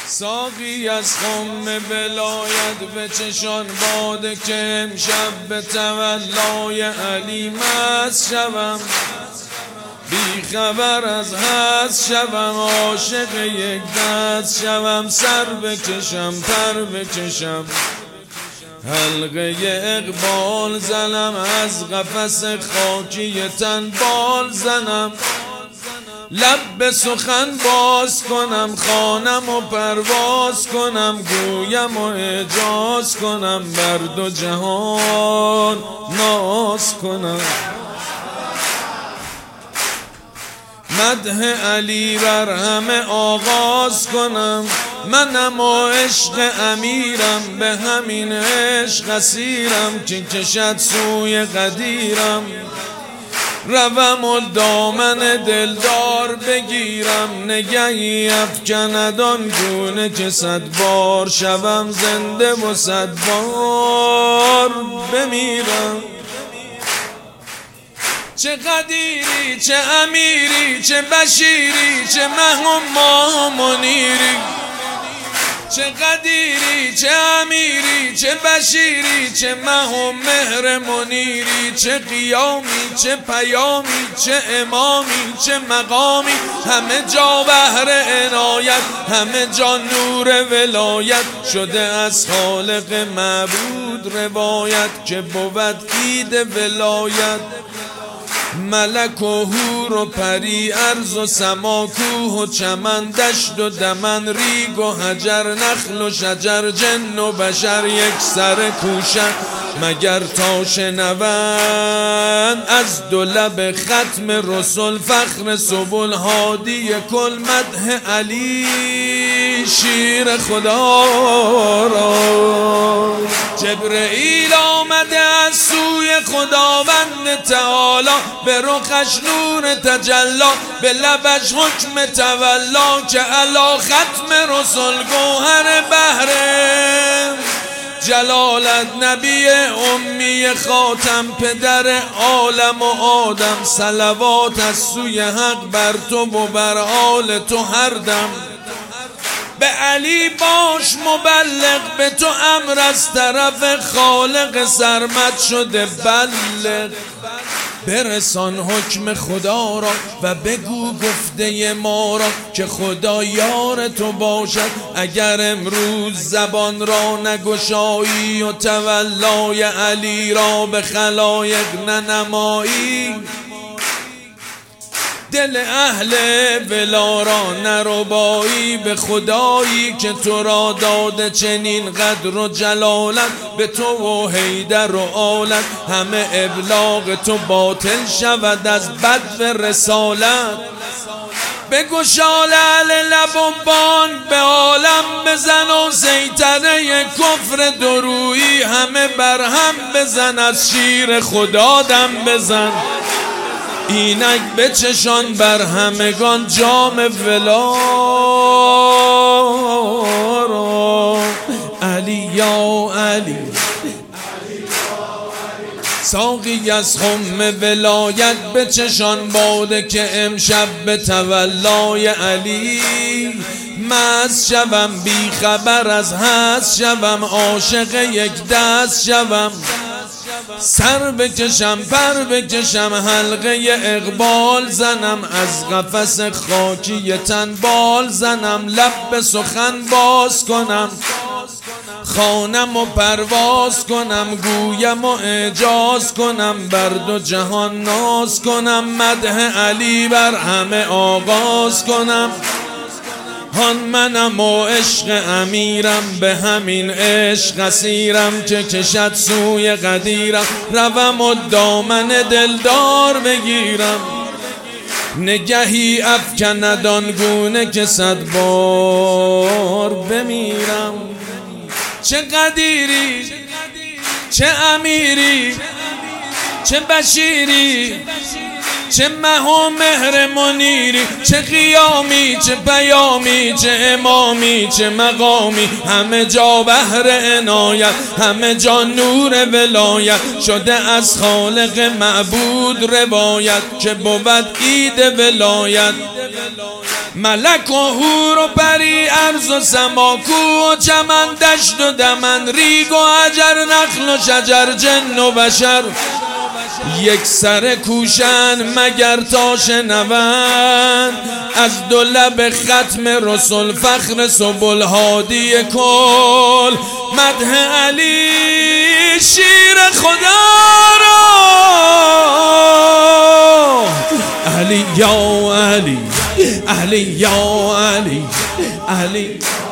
ساقی از خم ولایت بچشان باده که امشب به تولای علی مست شوم، بی خبر از هست شوم، عاشق یک دست شوم، سر بکشم پر بکشم، حلقه اقبال زنم، از قفس خاکی تن بال زنم، لب به سخن باز کنم، خوانم و پرواز کنم، گویم و اعجاز کنم، بر دو جهان ناز کنم، مدح علی بر همه آغاز کنم، منم و عشق امیرم، به همین عشق اسیرم که کشد سوی قدیرم، روم و دامن دلدار بگیرم، نگهی افکند آن گونه که 100 بار شوم زنده و 100 بار بمیرم. چه قدیری چه امیری چه بشیری چه ماه منیری، چه قدیری چه امیری چه بشیری چه مه و مهر منیری، چه قیامی چه پیامی چه امامی چه مقامی، همه جا بحر عنایت، همه جا نور ولایت، شده از خالق معبود روایت که بود عید ولایت، ملک و حور و پری، ارض و سما، کوه و چمن، دشت و دمن، ریگ و حجر، نخل و شجر، جن و بشر یک سر کوشن، مگر تا شنوند از دو لب ختم رسل، فخر سبل هادی کل، مدح علی شیر خدا را. جبرئیل آمده از سوی خداوند تعالی، به رخش نور تجلا، به لبش حکم تولا، که علا ختم رسل گوهر بحر جلالت، نبی امی خاتم، پدر عالم و آدم، صلوات از سوی حق بر تو و بر آل تو هر دم، به علی باش مبلغ، به تو امر از طرف خالق، سرمد شده بلغ، برسان حکم خدا را و بگو گفته ما را، که خدا یار تو باشد، اگر امروز زبان را نگشایی و تولای علی را به خلایق ننمایی، دل اهل ولا را نربایی، به خدایی که تو را داده چنین قدر و جلالت، به تو و حیدر و آلت، همه ابلاغ تو باطل شود از بد رسالت، بگشا لعل لب و بانگ به عالم بزن، و سیطره کفر درویی همه برهم بزن، از شیر خدا دم بزن، اینک بچشان بر همگان جام ولا را. علی یا علی، ساقی از خم ولایت بچشان باده که امشب به تولای علی مست شوم، بی خبر از هست شوم، عاشق یک دست شوم، سر بکشم پر بکشم، حلقه اقبال زنم، از قفس خاکی تن بال زنم، لب به سخن باز کنم، خوانم و پرواز کنم، گویم و اعجاز کنم، بر دو جهان ناز کنم، مدح علی بر همه آغاز کنم، هان منم و عشق امیرم، به همین عشق اسیرم که کشد سوی قدیرم، روم و دامن دلدار بگیرم، نگهی افکند آن گونه که 100 بار بمیرم. چه قدیری چه امیری چه بشیری چه مه و مهر منیری، چه قیامی، چه پیامی، چه امامی، چه مقامی، همه جا بحر عنایت، همه جا نور ولایت، شده از خالق معبود روایت که بود عید ولایت. ملک و حور و پری، ارض و سما، کوه و چمن، دشت و دمن، ریگ و حجر، نخل و شجر، جن و بشر یک سر کوشن مگر تا شنوند از دو لب ختم رسول فخر سبل هادی کل مدح علی شیر خدا را. علی یا علی، علی یا علی، علی